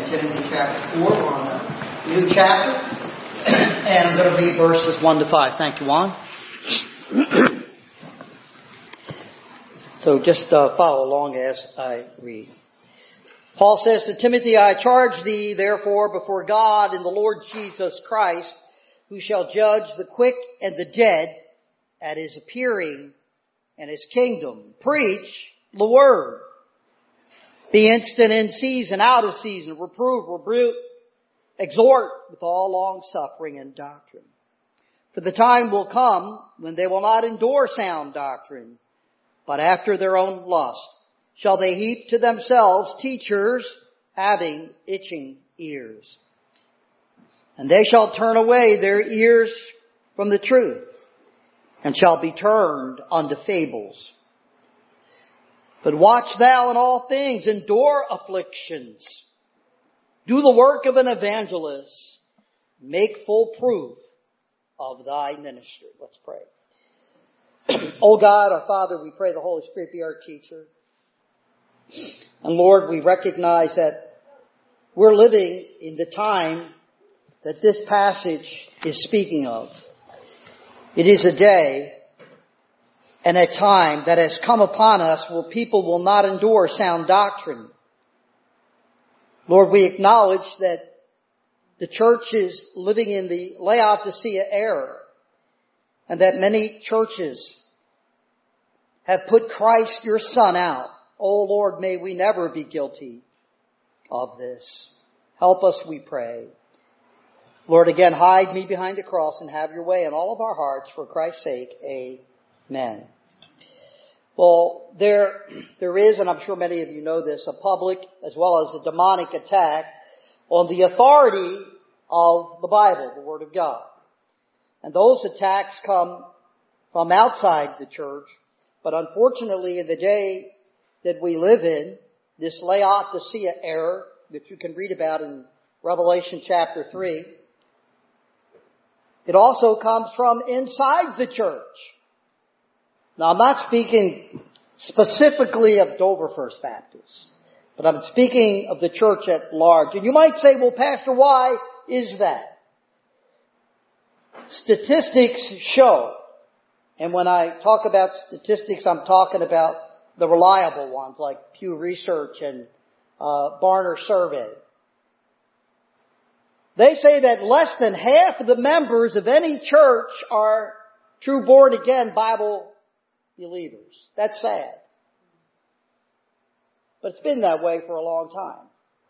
Timothy chapter 4. We're on a new chapter. And I'm going to read verses 1 to 5. Thank you, Juan. So just follow along as I read. Paul says to Timothy, I charge thee therefore before God and the Lord Jesus Christ, who shall judge the quick and the dead at his appearing and his kingdom. Preach the word. Be instant in season, out of season, reprove, rebuke, exhort with all long suffering and doctrine. For the time will come when they will not endure sound doctrine, but after their own lust shall they heap to themselves teachers having itching ears. And they shall turn away their ears from the truth, and shall be turned unto fables. But watch thou in all things, endure afflictions. Do the work of an evangelist. Make full proof of thy ministry. Let's pray. Oh God, our Father, we pray the Holy Spirit be our teacher. And Lord, we recognize that we're living in the time that this passage is speaking of. It is a day and a time that has come upon us where people will not endure sound doctrine. Lord, we acknowledge that the church is living in the Laodicea era, and that many churches have put Christ, your Son, out. Oh Lord, may we never be guilty of this. Help us, we pray. Lord, again, hide me behind the cross and have your way in all of our hearts for Christ's sake. Amen. Well, there is, and I'm sure many of you know this, a public as well as a demonic attack on the authority of the Bible, the Word of God. And those attacks come from outside the church, but unfortunately in the day that we live in, this Laodicea era, that you can read about in Revelation chapter 3, it also comes from inside the church. Now, I'm not speaking specifically of Dover First Baptist, but I'm speaking of the church at large. And you might say, well, Pastor, why is that? Statistics show, and when I talk about statistics, I'm talking about the reliable ones like Pew Research and Barna Survey. They say that less than half of the members of any church are true born-again Bible believers. That's sad. But it's been that way for a long time.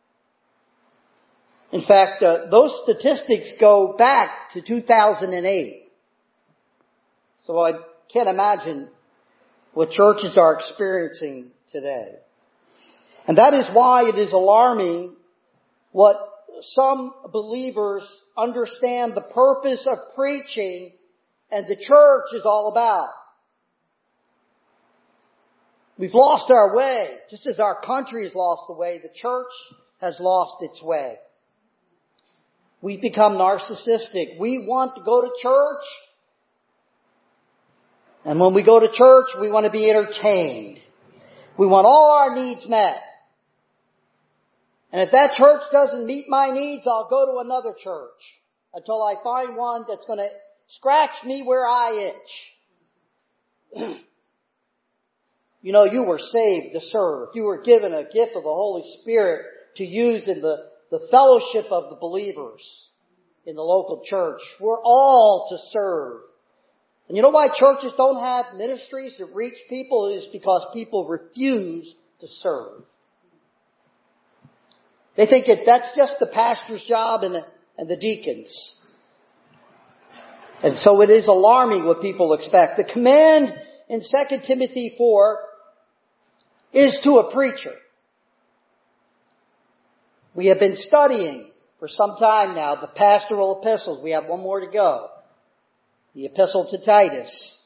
In fact, those statistics go back to 2008. So I can't imagine what churches are experiencing today. And that is why it is alarming what some believers understand the purpose of preaching and the church is all about. We've lost our way. Just as our country has lost the way, the church has lost its way. We've become narcissistic. We want to go to church. And when we go to church, we want to be entertained. We want all our needs met. And if that church doesn't meet my needs, I'll go to another church until I find one that's going to scratch me where I itch. You know, you were saved to serve. You were given a gift of the Holy Spirit to use in the fellowship of the believers in the local church. We're all to serve. And you know why churches don't have ministries that reach people? It is because people refuse to serve. They think that that's just the pastor's job and the deacons. And so it is alarming what people expect. The command in 2 Timothy 4 is to a preacher. We have been studying for some time now the pastoral epistles. We have one more to go. The epistle to Titus.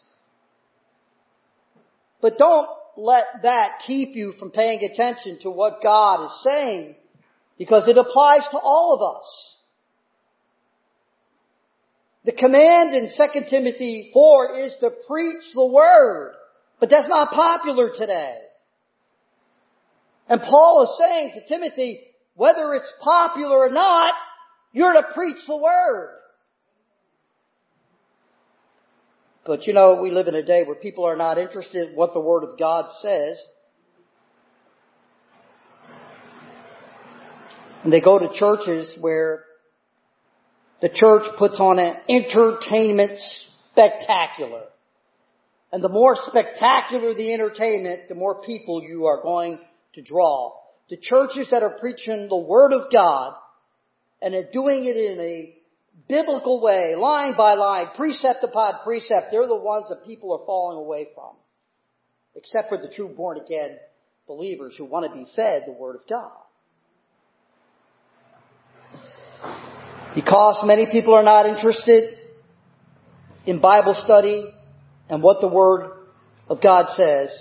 But don't let that keep you from paying attention to what God is saying, because it applies to all of us. The command in 2 Timothy 4 is to preach the word, but that's not popular today. And Paul is saying to Timothy, whether it's popular or not, you're to preach the Word. But you know, we live in a day where people are not interested in what the Word of God says. And they go to churches where the church puts on an entertainment spectacular. And the more spectacular the entertainment, the more people you are going to draw. The churches that are preaching the Word of God and are doing it in a biblical way, line by line, precept upon precept, they're the ones that people are falling away from. Except for the true born-again believers who want to be fed the Word of God. Because many people are not interested in Bible study and what the Word of God says,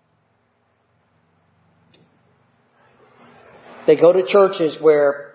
they go to churches where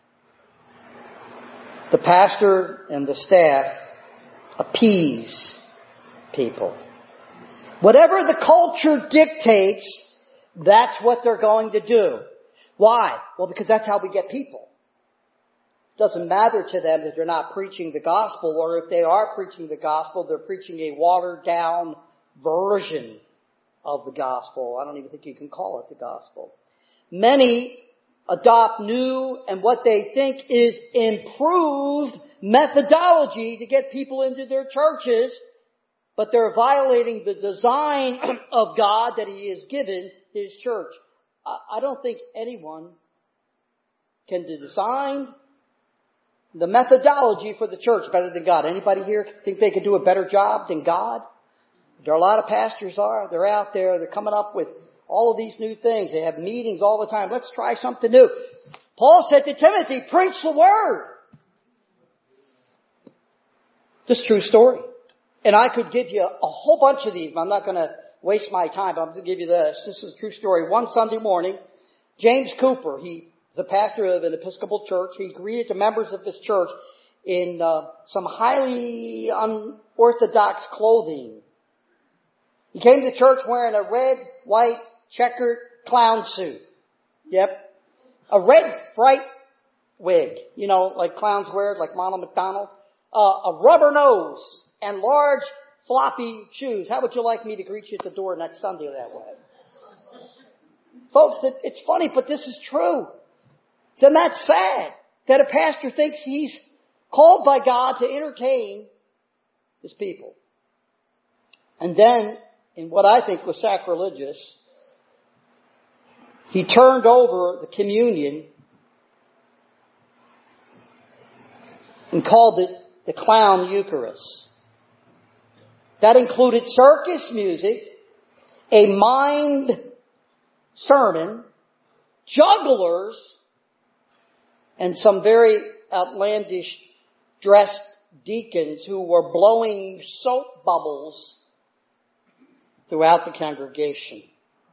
the pastor and the staff appease people. Whatever the culture dictates, that's what they're going to do. Why? Well, because that's how we get people. It doesn't matter to them that they're not preaching the gospel, or if they are preaching the gospel, they're preaching a watered down version of the gospel. I don't even think you can call it the gospel. Many adopt new and what they think is improved methodology to get people into their churches, but they're violating the design of God that He has given His church. I don't think anyone can design the methodology for the church better than God. Anybody here think they could do a better job than God? There are a lot of pastors are. They're out there. They're coming up with all of these new things. They have meetings all the time. Let's try something new. Paul said to Timothy, preach the Word. This is a true story. And I could give you a whole bunch of these, but I'm not going to waste my time. I'm going to give you this. This is a true story. One Sunday morning, James Cooper, he is a pastor of an Episcopal church. He greeted the members of his church in some highly unorthodox clothing. He came to church wearing a red, white, checkered clown suit. Yep. A red fright wig. You know, like clowns wear, like Ronald McDonald. A rubber nose and large floppy shoes. How would you like me to greet you at the door next Sunday that way? Folks, it's funny, but this is true. Then that's sad that a pastor thinks he's called by God to entertain his people. And then, in what I think was sacrilegious, he turned over the communion and called it the Clown Eucharist. That included circus music, a mimed sermon, jugglers, and some very outlandish dressed deacons who were blowing soap bubbles throughout the congregation.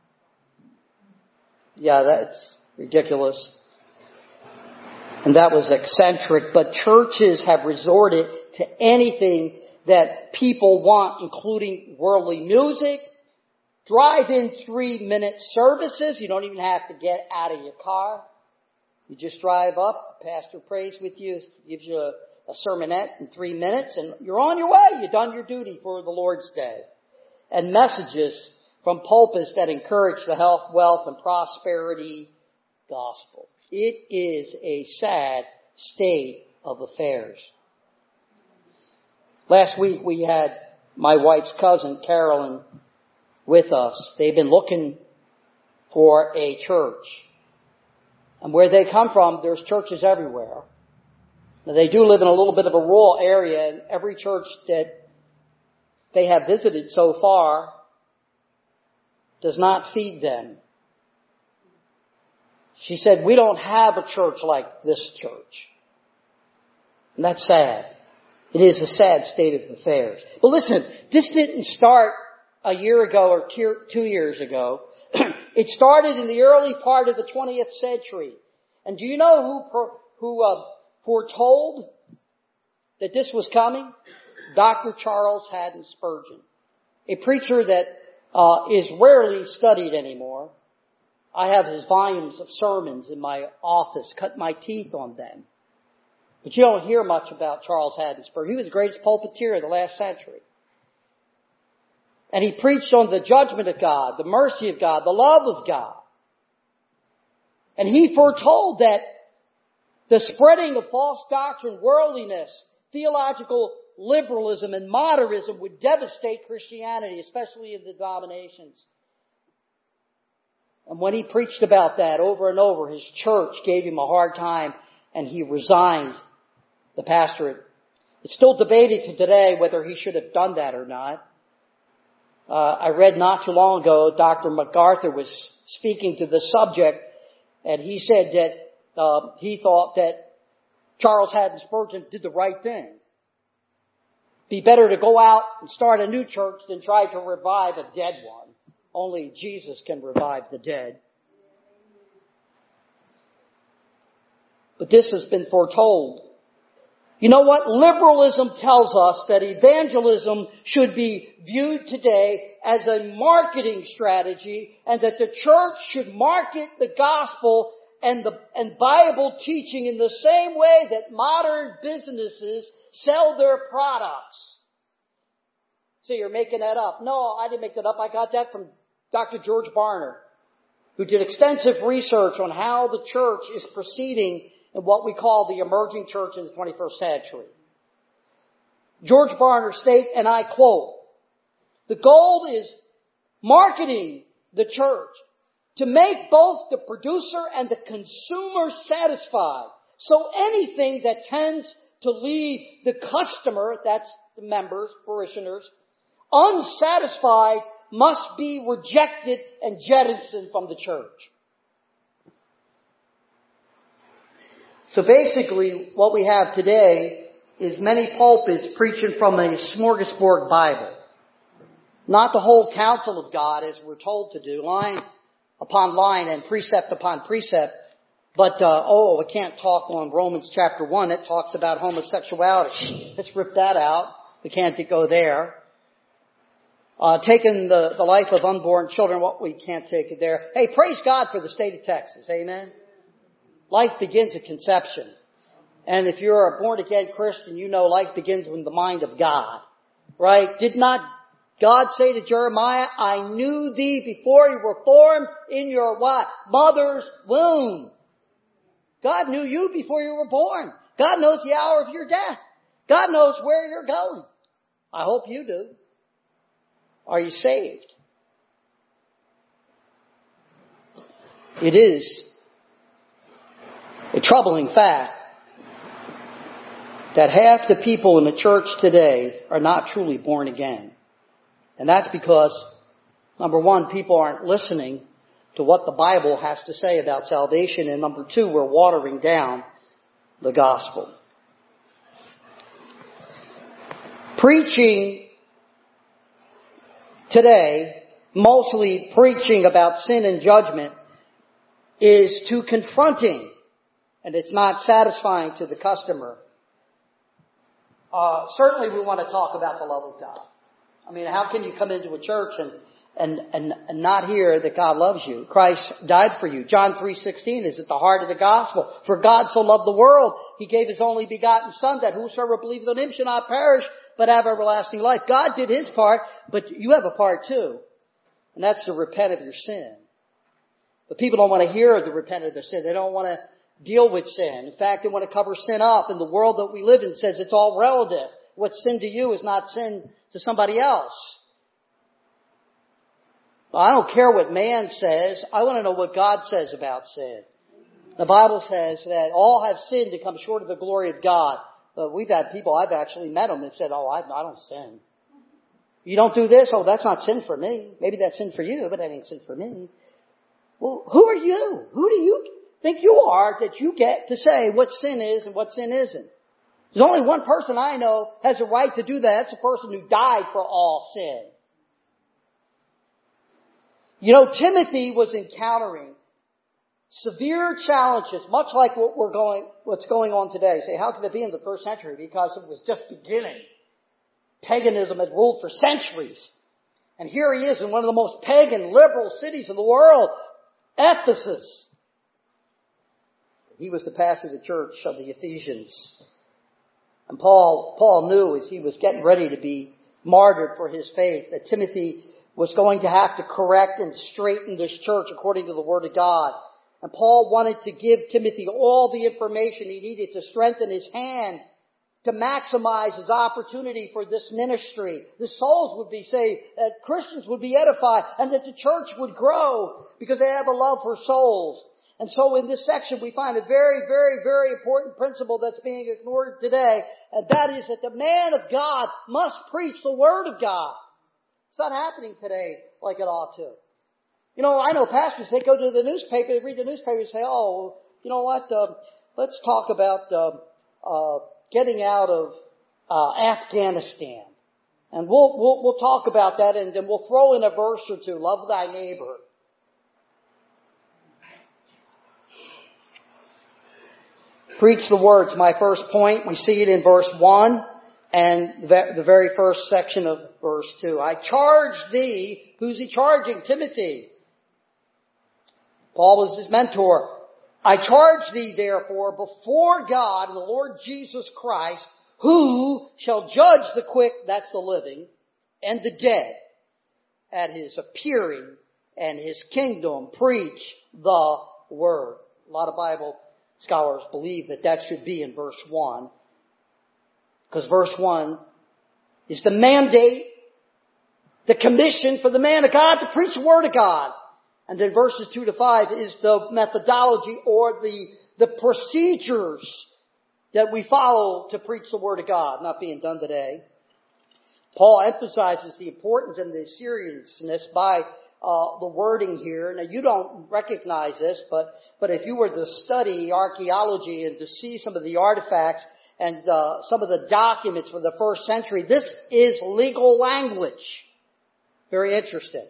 Yeah, that's ridiculous. And that was eccentric, but churches have resorted to anything that people want, including worldly music, drive-in 3-minute services. You don't even have to get out of your car. You just drive up, the pastor prays with you, gives you a sermonette in 3 minutes, and you're on your way. You've done your duty for the Lord's Day. And messages from pulpits that encourage the health, wealth, and prosperity gospel. It is a sad state of affairs. Last week we had my wife's cousin, Carolyn, with us. They've been looking for a church. And where they come from, there's churches everywhere. Now, they do live in a little bit of a rural area, and every church that they have visited so far does not feed them. She said, we don't have a church like this church. And that's sad. It is a sad state of affairs. But listen, this didn't start a year ago or 2 years ago. It started in the early part of the 20th century. And do you know who foretold that this was coming? Dr. Charles Haddon Spurgeon, a preacher that is rarely studied anymore. I have his volumes of sermons in my office, cut my teeth on them. But you don't hear much about Charles Haddon Spurgeon. He was the greatest pulpiteer of the last century. And he preached on the judgment of God, the mercy of God, the love of God. And he foretold that the spreading of false doctrine, worldliness, theological liberalism, and modernism would devastate Christianity, especially in the denominations. And when he preached about that over and over, his church gave him a hard time and he resigned the pastorate. It's still debated to today whether he should have done that or not. I read not too long ago, Dr. MacArthur was speaking to the subject, and he said that he thought that Charles Haddon Spurgeon did the right thing. Be better to go out and start a new church than try to revive a dead one. Only Jesus can revive the dead. But this has been foretold. You know what? Liberalism tells us that evangelism should be viewed today as a marketing strategy, and that the church should market the gospel and Bible teaching in the same way that modern businesses sell their products. So you're making that up. No, I didn't make that up. I got that from Dr. George Barna, who did extensive research on how the church is proceeding in what we call the emerging church in the 21st century. George Barna states, and I quote, "The goal is marketing the church to make both the producer and the consumer satisfied. So anything that tends to leave the customer," that's the members, parishioners, "unsatisfied must be rejected and jettisoned from the church." So basically, what we have today is many pulpits preaching from a smorgasbord Bible. Not the whole counsel of God, as we're told to do, line upon line and precept upon precept. But, we can't talk on Romans chapter 1. It talks about homosexuality. Let's rip that out. We can't go there. Taking the life of unborn children, we can't take it there. Hey, praise God for the state of Texas. Amen. Life begins at conception. And if you're a born-again Christian, you know life begins in the mind of God. Right? Did not God say to Jeremiah, "I knew thee before you were formed in your" what? Mother's womb. God knew you before you were born. God knows the hour of your death. God knows where you're going. I hope you do. Are you saved? It is a troubling fact that half the people in the church today are not truly born again. And that's because, number one, people aren't listening to what the Bible has to say about salvation. And number two, we're watering down the gospel. Preaching today, mostly preaching about sin and judgment, is too confronting. And it's not satisfying to the customer. Certainly we want to talk about the love of God. I mean, how can you come into a church and not hear that God loves you? Christ died for you. John 3:16 is at the heart of the gospel. For God so loved the world, He gave His only begotten Son, that whosoever believeth on Him shall not perish, but have everlasting life. God did His part, but you have a part too. And that's to repent of your sin. But people don't want to hear the repent of their sin. They don't want to deal with sin. In fact, they want to cover sin up. And the world that we live in says it's all relative. What's sin to you is not sin to somebody else. I don't care what man says. I want to know what God says about sin. The Bible says that all have sinned to come short of the glory of God. But we've had people, I've actually met them, that said, I don't sin. You don't do this? Oh, that's not sin for me. Maybe that's sin for you, but that ain't sin for me. Well, who are you? Who do you think you are that you get to say what sin is and what sin isn't? There's only one person I know has a right to do that. That's the person who died for all sin. You know, Timothy was encountering severe challenges, much like what's going on today. Say, how could it be in the first century? Because it was just beginning. Paganism had ruled for centuries. And here he is in one of the most pagan, liberal cities in the world, Ephesus. He was the pastor of the church of the Ephesians. And Paul knew as he was getting ready to be martyred for his faith that Timothy was going to have to correct and straighten this church according to the Word of God. And Paul wanted to give Timothy all the information he needed to strengthen his hand, to maximize his opportunity for this ministry. The souls would be saved, that Christians would be edified, and that the church would grow because they have a love for souls. And so in this section we find a very, very, very important principle that's being ignored today, and that is that the man of God must preach the Word of God. It's not happening today like it ought to. You know, I know pastors, they go to the newspaper, they read the newspaper and say, oh, you know what, let's talk about getting out of Afghanistan. And we'll talk about that, and then we'll throw in a verse or two, love thy neighbor. Preach the words, my first point. We see it in verse 1 and the very first section of verse 2. I charge thee, who's he charging? Timothy. Paul was his mentor. I charge thee therefore before God and the Lord Jesus Christ, who shall judge the quick, that's the living, and the dead at his appearing and his kingdom. Preach the word. A lot of Bible scholars believe that should be in verse 1. Because verse 1 is the mandate, the commission for the man of God to preach the Word of God. And then verses 2 to 5 is the methodology or the procedures that we follow to preach the Word of God, not being done today. Paul emphasizes the importance and the seriousness by the wording here. Now you don't recognize this, but if you were to study archaeology and to see some of the artifacts and some of the documents from the first century, this is legal language. Very interesting.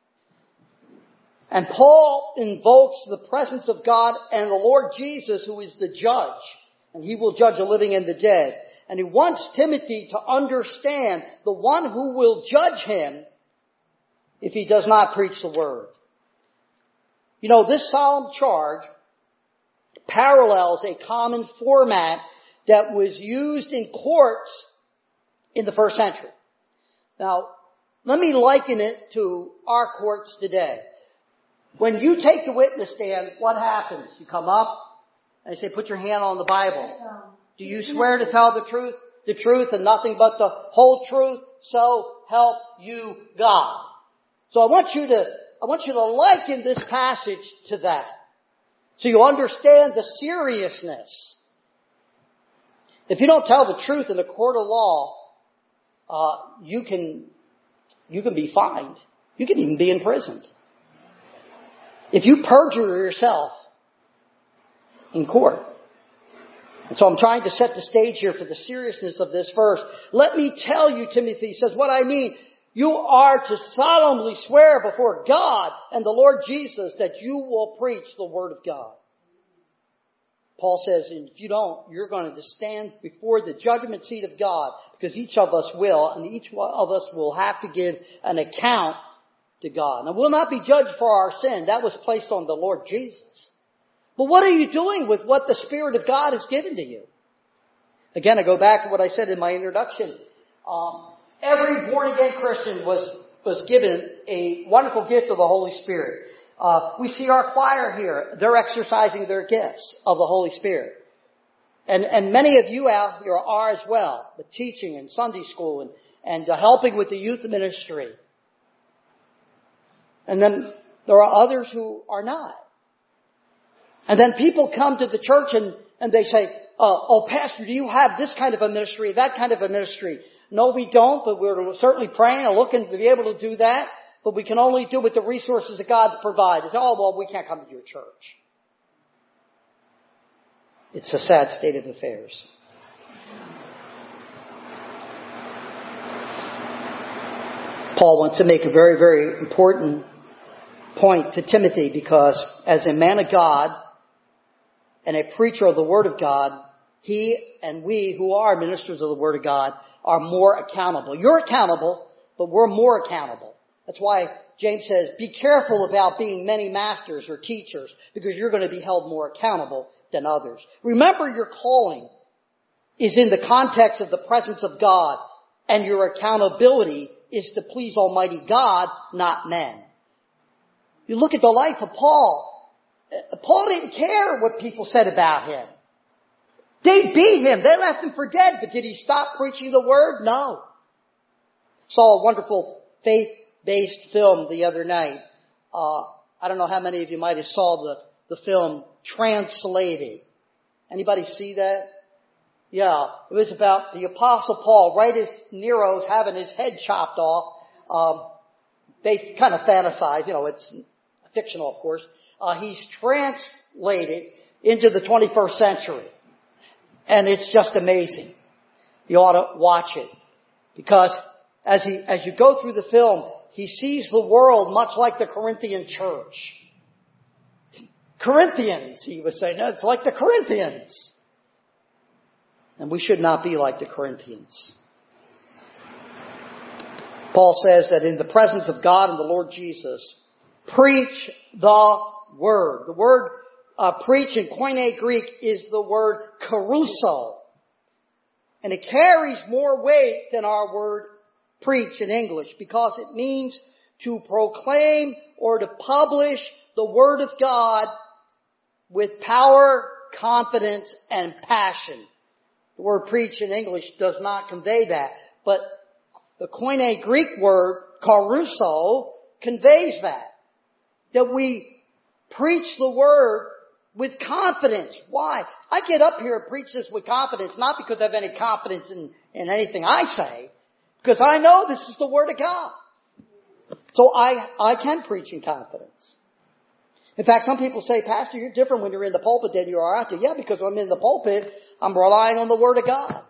And Paul invokes the presence of God and the Lord Jesus, who is the judge, and he will judge the living and the dead. And he wants Timothy to understand the one who will judge him if he does not preach the word. You know, this solemn charge parallels a common format that was used in courts in the first century. Now, let me liken it to our courts today. When you take the witness stand, what happens? You come up and they say, put your hand on the Bible. Do you swear to tell the truth and nothing but the whole truth? So help you God. So I want you to liken this passage to that. So you understand the seriousness. If you don't tell the truth in a court of law, you can be fined. You can even be imprisoned. If you perjure yourself in court. And so I'm trying to set the stage here for the seriousness of this verse. Let me tell you, Timothy, he says, what I mean, you are to solemnly swear before God and the Lord Jesus that you will preach the Word of God. Paul says, if you don't, you're going to stand before the judgment seat of God, because each of us will, and each one of us will have to give an account to God. Now, we'll not be judged for our sin. That was placed on the Lord Jesus. But what are you doing with what the Spirit of God has given to you? Again, I go back to what I said in my introduction. Every born-again Christian was given a wonderful gift of the Holy Spirit. We see our choir here. They're exercising their gifts of the Holy Spirit. And many of you out here are as well, with teaching and Sunday school and helping with the youth ministry. And then there are others who are not. And then people come to the church and they say, oh, Pastor, do you have this kind of a ministry, that kind of a ministry? No, we don't, but we're certainly praying and looking to be able to do that. But we can only do with the resources that God provides. They say, oh, well, we can't come to your church. It's a sad state of affairs. Paul wants to make a very, very important point to Timothy, because as a man of God and a preacher of the Word of God, he and we who are ministers of the Word of God are more accountable. You're accountable, but we're more accountable. That's why James says, be careful about being many masters or teachers, because you're going to be held more accountable than others. Remember, your calling is in the context of the presence of God, and your accountability is to please Almighty God, not men. You look at the life of Paul. Paul didn't care what people said about him. They beat him. They left him for dead. But did he stop preaching the word? No. Saw a wonderful faith-based film the other night. I don't know how many of you might have saw the film Translated. Anybody see that? Yeah. It was about the Apostle Paul, right as Nero's having his head chopped off. They kind of fantasize, it's fictional, of course. He's translated into the 21st century. And it's just amazing. You ought to watch it. Because as you go through the film, he sees the world much like the Corinthian church. Corinthians, he was saying, it's like the Corinthians. And we should not be like the Corinthians. Paul says that in the presence of God and the Lord Jesus, preach the word. The word preach in Koine Greek is the word caruso. And it carries more weight than our word preach in English, because it means to proclaim or to publish the word of God with power, confidence, and passion. The word preach in English does not convey that, but the Koine Greek word caruso conveys that. That we preach the word with confidence. Why? I get up here and preach this with confidence, not because I have any confidence in anything I say, because I know this is the word of God. So I can preach in confidence. In fact, some people say, Pastor, you're different when you're in the pulpit than you are out there. Yeah, because when I'm in the pulpit, I'm relying on the word of God.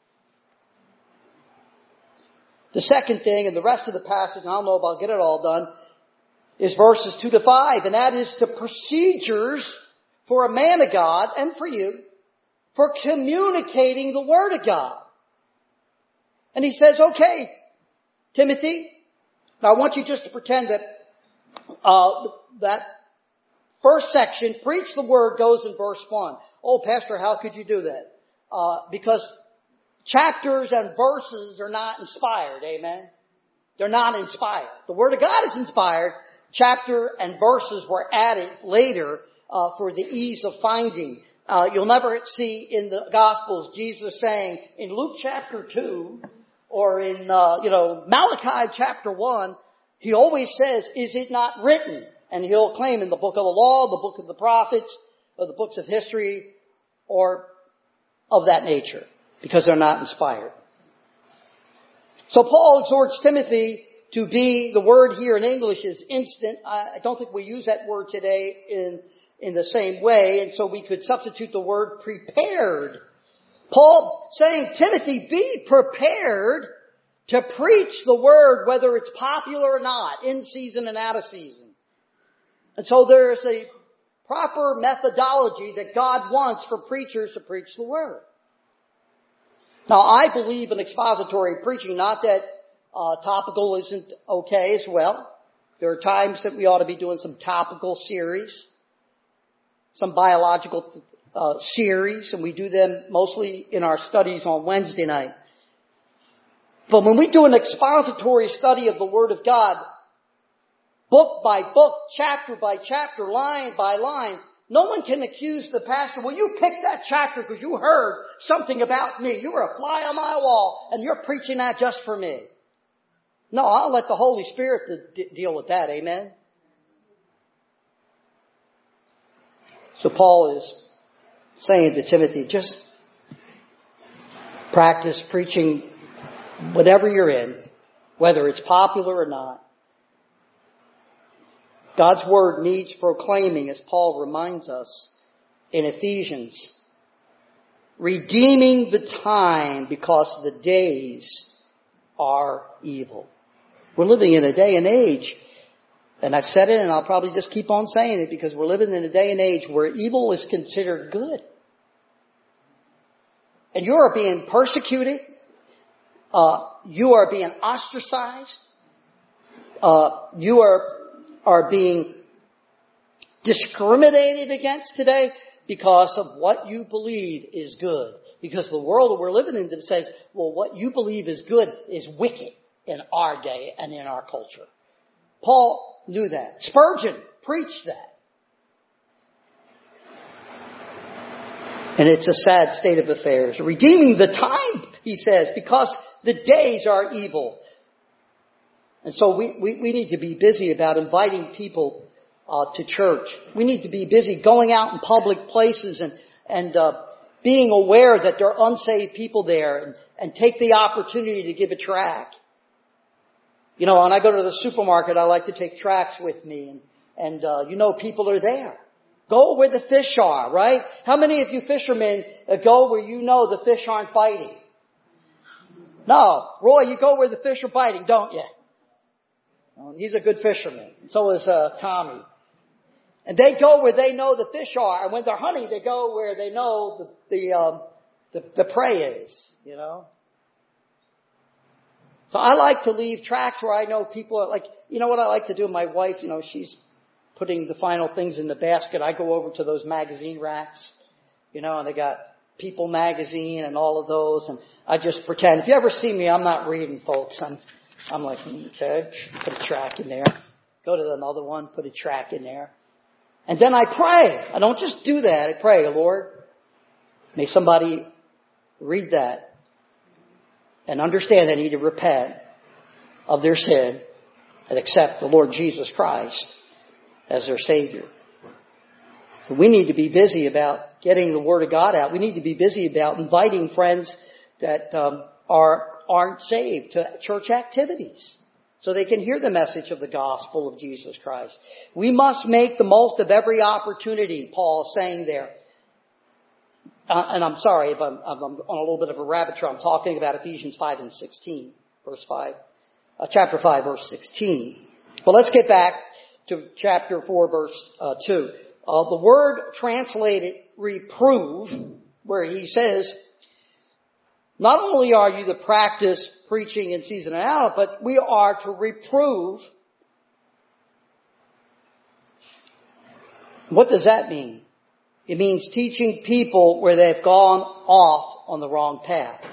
The second thing, and the rest of the passage, and I don't know if I'll get it all done, is verses 2 to 5, and that is the procedures for a man of God and for you for communicating the word of God. And he says, okay, Timothy, now I want you just to pretend that that first section, preach the word, goes in verse 1. Oh, Pastor, how could you do that? Because chapters and verses are not inspired, amen? They're not inspired. The word of God is inspired. Chapter and verses were added later for the ease of finding. You'll never see in the Gospels Jesus saying in Luke chapter 2 or in Malachi chapter 1, he always says, is it not written? And he'll claim in the book of the law, the book of the prophets, or the books of history, or of that nature, because they're not inspired. So Paul exhorts Timothy to be, the word here in English is instant. I don't think we use that word today in the same way, and so we could substitute the word prepared. Paul saying, Timothy, be prepared to preach the word, whether it's popular or not, in season and out of season. And so there's a proper methodology that God wants for preachers to preach the word. Now, I believe in expository preaching, not that topical isn't okay as well. There are times that we ought to be doing some topical series, some biological series, and we do them mostly in our studies on Wednesday night. But when we do an expository study of the Word of God, book by book, chapter by chapter, line by line, no one can accuse the pastor, well, you picked that chapter because you heard something about me. You were a fly on my wall, and you're preaching that just for me. No, I'll let the Holy Spirit deal with that, amen? So Paul is saying to Timothy, just practice preaching whatever you're in, whether it's popular or not. God's word needs proclaiming, as Paul reminds us in Ephesians. Redeeming the time because the days are evil. We're living in a day and age, and I've said it and I'll probably just keep on saying it, because we're living in a day and age where evil is considered good. And you are being persecuted. You are being ostracized. you are being discriminated against today because of what you believe is good. Because the world that we're living in says, well, what you believe is good is wicked in our day and in our culture. Paul knew that. Spurgeon preached that. And it's a sad state of affairs. Redeeming the time, he says, because the days are evil. And so we need to be busy about inviting people to church. We need to be busy going out in public places and being aware that there are unsaved people there and take the opportunity to give a tract. You know, when I go to the supermarket, I like to take tracts with me and people are there. Go where the fish are, right? How many of you fishermen go where you know the fish aren't biting? No. Roy, you go where the fish are biting, don't you? Well, he's a good fisherman. So is Tommy. And they go where they know the fish are. And when they're hunting, they go where they know the prey is, you know. So I like to leave tracts where I know people are like, you know what I like to do? My wife, you know, she's putting the final things in the basket. I go over to those magazine racks, you know, and they got People magazine and all of those. And I just pretend. If you ever see me, I'm not reading, folks. I'm like, okay, put a tract in there. Go to another one, put a tract in there. And then I pray. I don't just do that. I pray, Lord, may somebody read that and understand they need to repent of their sin and accept the Lord Jesus Christ as their Savior. So we need to be busy about getting the Word of God out. We need to be busy about inviting friends that aren't saved to church activities so they can hear the message of the gospel of Jesus Christ. We must make the most of every opportunity, Paul is saying there. And I'm sorry if I'm on a little bit of a rabbit trail. I'm talking about Ephesians 5 and 16, verse 5, chapter 5, verse 16. But let's get back to chapter 4, verse 2. The word translated reprove, where he says, not only are you to practice preaching in season and out, but we are to reprove. What does that mean? It means teaching people where they've gone off on the wrong path.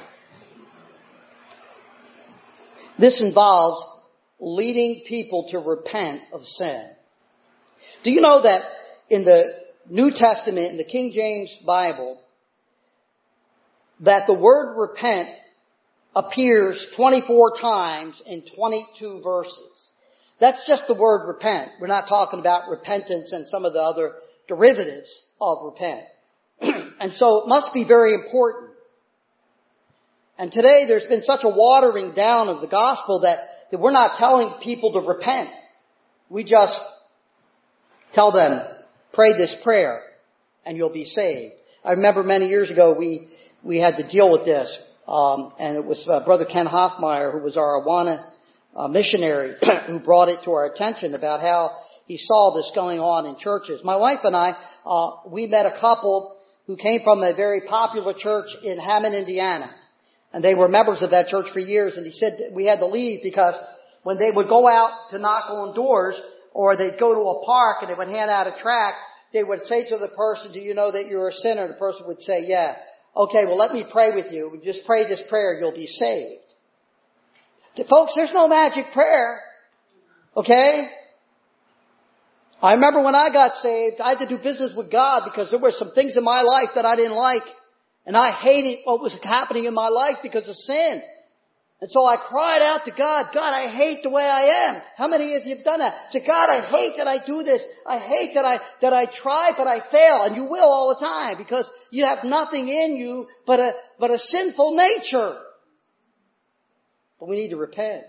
This involves leading people to repent of sin. Do you know that in the New Testament, in the King James Bible, that the word repent appears 24 times in 22 verses? That's just the word repent. We're not talking about repentance and some of the other derivatives of repent. And so it must be very important. And today there's been such a watering down of the gospel that we're not telling people to repent. We just tell them, pray this prayer and you'll be saved. I remember many years ago we had to deal with this. And it was Brother Ken Hoffmeyer, who was our Awana missionary, who brought it to our attention about how he saw this going on in churches. My wife and I, we met a couple who came from a very popular church in Hammond, Indiana. And they were members of that church for years. And he said that we had to leave because when they would go out to knock on doors or they'd go to a park and they would hand out a tract, they would say to the person, do you know that you're a sinner? The person would say, yeah. Okay, well, let me pray with you. We just pray this prayer, you'll be saved. Folks, there's no magic prayer. Okay? I remember when I got saved, I had to do business with God because there were some things in my life that I didn't like. And I hated what was happening in my life because of sin. And so I cried out to God, God, I hate the way I am. How many of you have done that? Say, God, I hate that I do this. I hate that I try, but I fail. And you will all the time because you have nothing in you but a sinful nature. But we need to repent.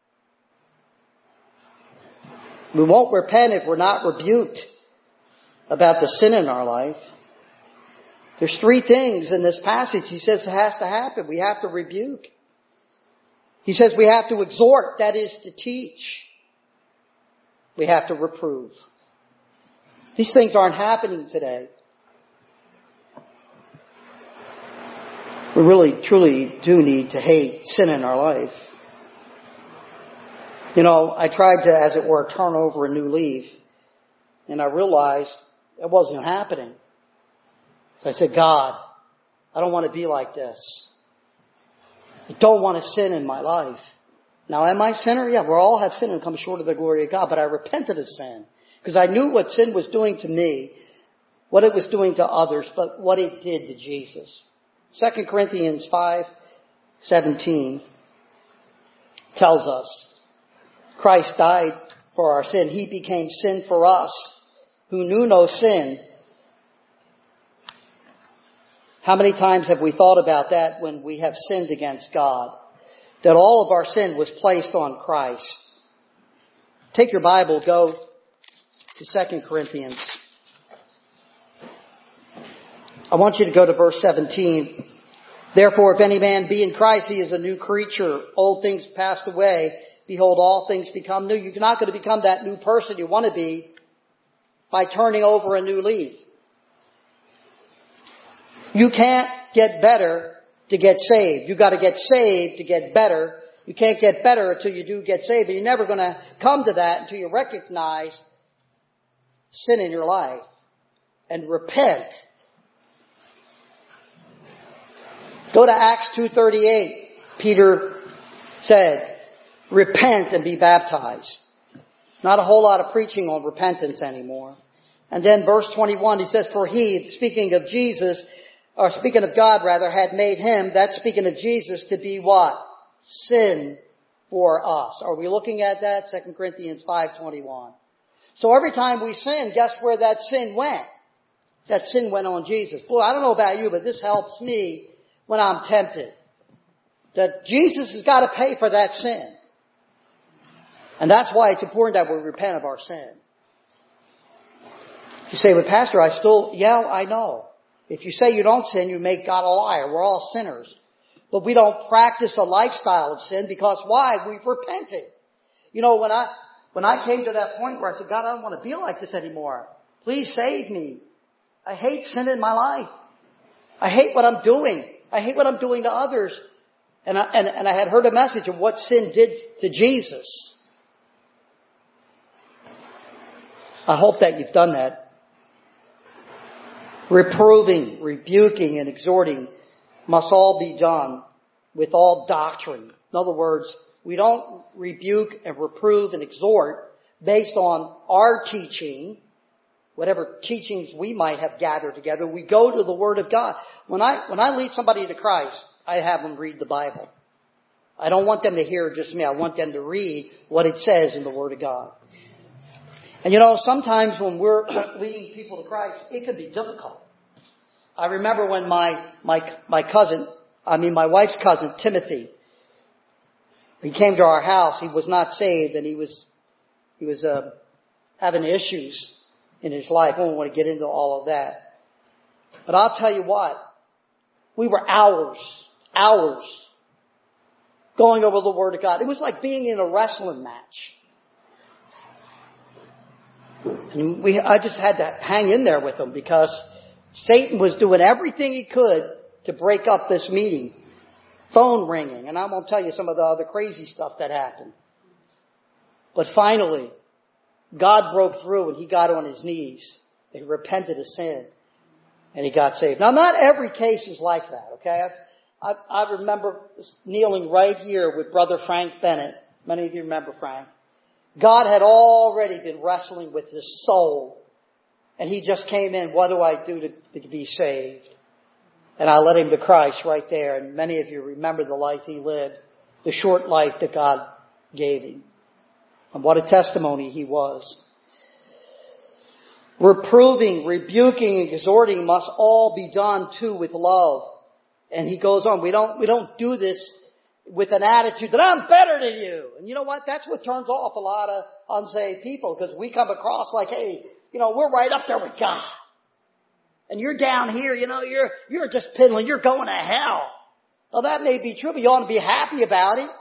We won't repent if we're not rebuked about the sin in our life. There's 3 things in this passage he says has to happen. We have to rebuke. He says we have to exhort, that is to teach. We have to reprove. These things aren't happening today. We really, truly do need to hate sin in our life. I tried to, as it were, turn over a new leaf, and I realized it wasn't happening. So I said, God, I don't want to be like this. I don't want to sin in my life. Now, am I a sinner? Yeah, we all have sinned and come short of the glory of God, but I repented of sin because I knew what sin was doing to me, what it was doing to others, but what it did to Jesus. 2 Corinthians 5:17 tells us, Christ died for our sin. He became sin for us who knew no sin. How many times have we thought about that when we have sinned against God? That all of our sin was placed on Christ. Take your Bible, go to 2 Corinthians. I want you to go to verse 17. Therefore, if any man be in Christ, he is a new creature. Old things passed away. Behold, all things become new. You're not going to become that new person you want to be by turning over a new leaf. You can't get better to get saved. You've got to get saved to get better. You can't get better until you do get saved. And you're never going to come to that until you recognize sin in your life and repent. Go to Acts 2:38. Peter said, repent and be baptized. Not a whole lot of preaching on repentance anymore. And then verse 21, he says, for he, speaking of Jesus, or speaking of God rather, had made him, that's speaking of Jesus, to be what? Sin for us. Are we looking at that? 2 Corinthians 5:21. So every time we sin, guess where that sin went? That sin went on Jesus. Boy, I don't know about you, but this helps me when I'm tempted. That Jesus has got to pay for that sin. And that's why it's important that we repent of our sin. You say, but Pastor, I know. If you say you don't sin, you make God a liar. We're all sinners. But we don't practice a lifestyle of sin because why? We've repented. When I came to that point where I said, God, I don't want to be like this anymore. Please save me. I hate sin in my life. I hate what I'm doing. I hate what I'm doing to others. And I had heard a message of what sin did to Jesus. I hope that you've done that. Reproving, rebuking, and exhorting must all be done with all doctrine. In other words, we don't rebuke and reprove and exhort based on our teaching, whatever teachings we might have gathered together. We go to the Word of God. When I lead somebody to Christ, I have them read the Bible. I don't want them to hear just me. I want them to read what it says in the Word of God. And sometimes when we're leading people to Christ, it can be difficult. I remember when my wife's cousin, Timothy, he came to our house. He was not saved and he was having issues in his life. I don't want to get into all of that. But I'll tell you what, we were hours going over the Word of God. It was like being in a wrestling match. And I just had to hang in there with him because Satan was doing everything he could to break up this meeting. Phone ringing. And I'm going to tell you some of the other crazy stuff that happened. But finally, God broke through and he got on his knees. He repented of sin. And he got saved. Now, not every case is like that, okay? I remember kneeling right here with Brother Frank Bennett. Many of you remember Frank. God had already been wrestling with his soul. And he just came in, what do I do to be saved? And I led him to Christ right there. And many of you remember the life he lived, the short life that God gave him. And what a testimony he was. Reproving, rebuking, and exhorting must all be done too with love. And he goes on, we don't do this with an attitude that I'm better than you. And you know what? That's what turns off a lot of unsaved people because we come across like, hey, we're right up there with God. And you're down here, you're just piddling, you're going to hell. Well, that may be true, but you ought to be happy about it.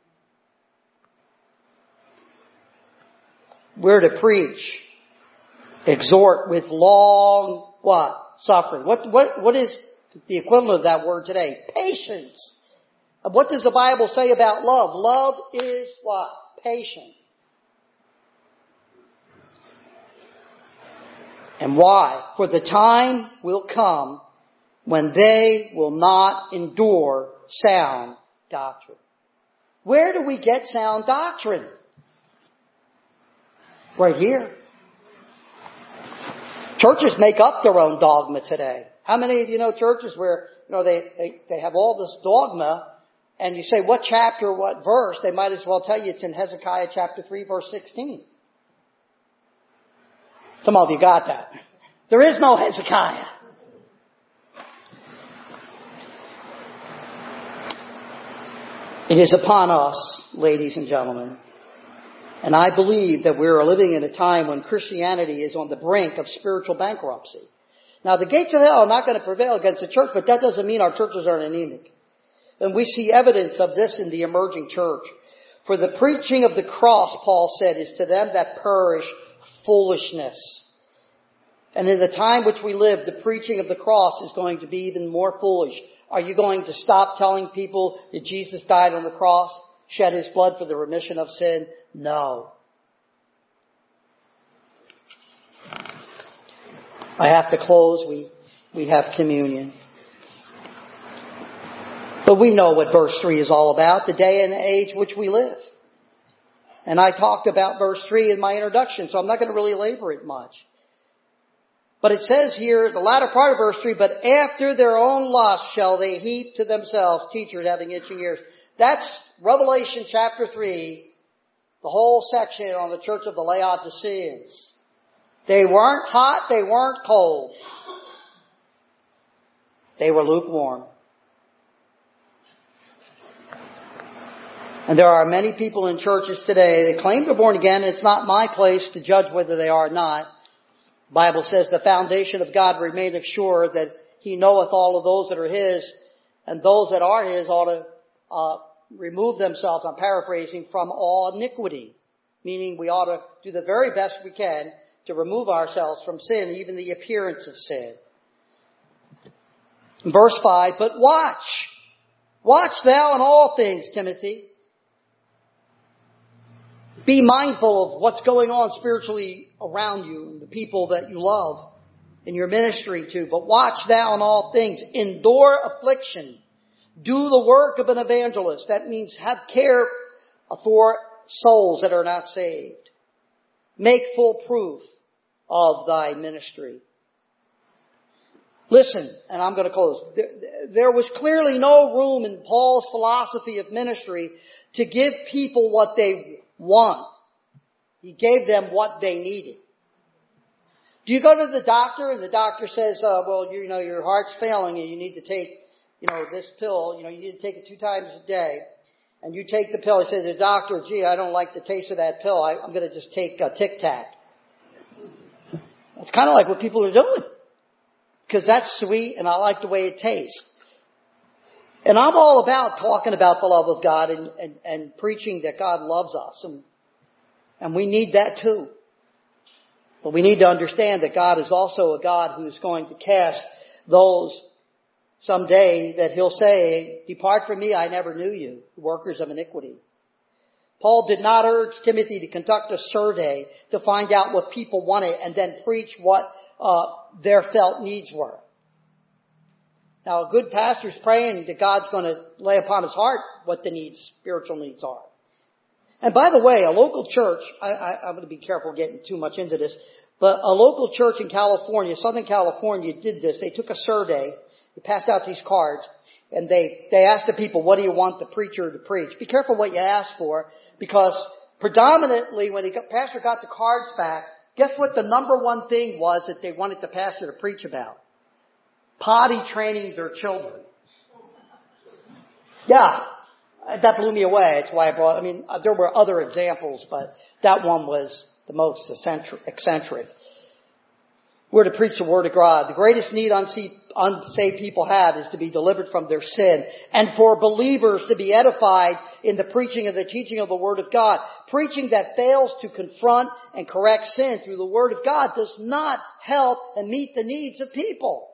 We're to preach, exhort with long, what? Suffering. What is the equivalent of that word today? Patience. What does the Bible say about love? Love is what? patient. And why? For the time will come when they will not endure sound doctrine. Where do we get sound doctrine? Right here. Churches make up their own dogma today. How many of you know churches where they have all this dogma, and you say what chapter, what verse? They might as well tell you it's in Hezekiah chapter 3, verse 16. Some of you got that. There is no Hezekiah. It is upon us, ladies and gentlemen. And I believe that we are living in a time when Christianity is on the brink of spiritual bankruptcy. Now, the gates of hell are not going to prevail against the church, but that doesn't mean our churches are anemic. And we see evidence of this in the emerging church. For the preaching of the cross, Paul said, is to them that perish foolishness. And in the time which we live, the preaching of the cross is going to be even more foolish. Are you going to stop telling people that Jesus died on the cross, shed His blood for the remission of sin? No. I have to close. We have communion. But we know what verse 3 is all about, the day and age which we live. And I talked about verse 3 in my introduction, so I'm not going to really labor it much. But it says here, the latter part of verse 3, but after their own lust shall they heap to themselves teachers having itching ears. That's Revelation chapter 3, the whole section on the church of the Laodiceans. They weren't hot, they weren't cold. They were lukewarm. And there are many people in churches today that claim they're born again, and it's not my place to judge whether they are or not. The Bible says the foundation of God remaineth sure, that He knoweth all of those that are His, and those that are His ought to remove themselves, I'm paraphrasing, from all iniquity. Meaning we ought to do the very best we can to remove ourselves from sin, even the appearance of sin. In verse 5, but watch. Watch thou in all things, Timothy. Be mindful of what's going on spiritually around you and the people that you love in your ministry to. But watch thou in all things. Endure affliction. Do the work of an evangelist. That means have care for souls that are not saved. Make full proof of thy ministry. Listen, and I'm going to close. There was clearly no room in Paul's philosophy of ministry to give people what they want. He gave them what they needed. Do you go to the doctor and the doctor says, well, your heart's failing and you need to take, this pill, you need to take it 2 times a day. And you take the pill. He says to the doctor, gee, I don't like the taste of that pill. I'm going to just take Tic Tac. It's kind of like what people are doing. Because that's sweet and I like the way it tastes. And I'm all about talking about the love of God and preaching that God loves us. And we need that too. But we need to understand that God is also a God who's going to cast those someday that He'll say, depart from me, I never knew you, workers of iniquity. Paul did not urge Timothy to conduct a survey to find out what people wanted and then preach what their felt needs were. Now, a good pastor's praying that God's going to lay upon his heart what the spiritual needs are. And by the way, a local church, I'm going to be careful getting too much into this, but a local church in California, Southern California, did this. They took a survey, they passed out these cards, and they asked the people, what do you want the preacher to preach? Be careful what you ask for, because predominantly when the pastor got the cards back, guess what the number one thing was that they wanted the pastor to preach about? Potty training their children. Yeah, that blew me away. That's why there were other examples, but that one was the most eccentric. We're to preach the Word of God. The greatest need unsaved people have is to be delivered from their sin, and for believers to be edified in the preaching and the teaching of the Word of God. Preaching that fails to confront and correct sin through the Word of God does not help and meet the needs of people.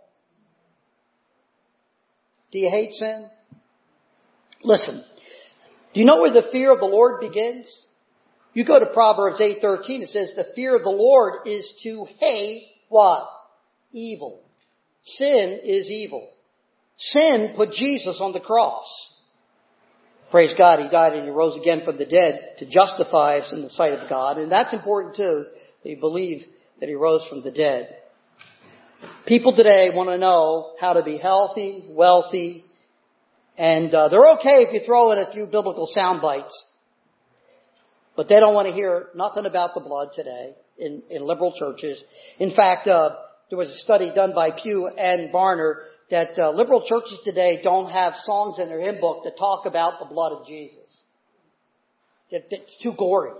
Do you hate sin? Listen, do you know where the fear of the Lord begins? You go to Proverbs 8:13, it says, the fear of the Lord is to hate what? Evil. Sin is evil. Sin put Jesus on the cross. Praise God, He died and He rose again from the dead to justify us in the sight of God. And that's important too, that you believe that He rose from the dead. People today want to know how to be healthy, wealthy, and they're okay if you throw in a few biblical sound bites. But they don't want to hear nothing about the blood today in liberal churches. In fact, there was a study done by Pew and Barner that liberal churches today don't have songs in their hymn book that talk about the blood of Jesus. It's too gory.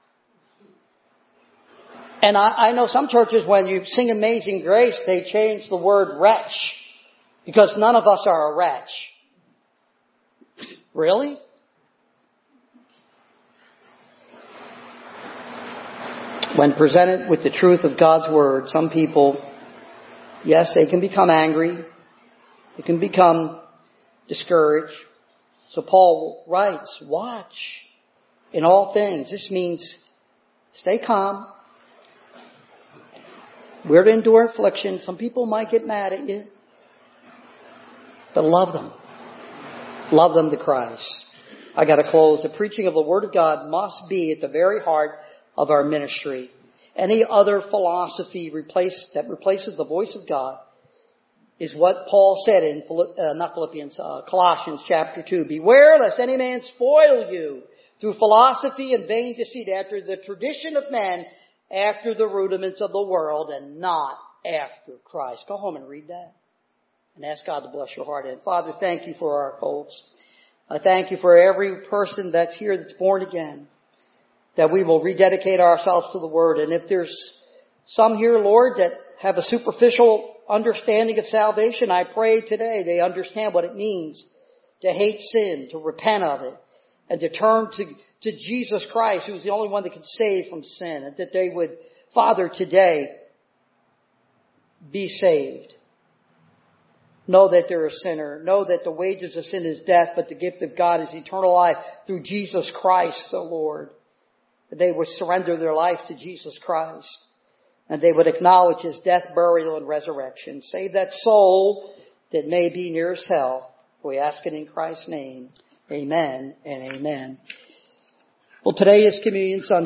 And I know some churches, when you sing Amazing Grace, they change the word wretch, because none of us are a wretch. Really? When presented with the truth of God's Word, some people, yes, they can become angry. They can become discouraged. So Paul writes, watch in all things. This means stay calm. We're to endure affliction. Some people might get mad at you. But love them. Love them to Christ. I got to close. The preaching of the Word of God must be at the very heart of our ministry. Any other philosophy that replaces the voice of God is what Paul said in Colossians chapter 2. Beware lest any man spoil you through philosophy and vain deceit, after the tradition of men, after the rudiments of the world, and not after Christ. Go home and read that and ask God to bless your heart. And Father, thank you for our folks. I thank you for every person that's here that's born again, that we will rededicate ourselves to the Word. And if there's some here, Lord, that have a superficial understanding of salvation, I pray today they understand what it means to hate sin, to repent of it, and to turn to Jesus Christ, who's the only one that can save from sin, and that they would, Father, today be saved. Know that they're a sinner. Know that the wages of sin is death, but the gift of God is eternal life through Jesus Christ the Lord. That they would surrender their life to Jesus Christ, and they would acknowledge His death, burial, and resurrection. Save that soul that may be nearest hell. We ask it in Christ's name. Amen and amen. Well, today is Communion Sunday.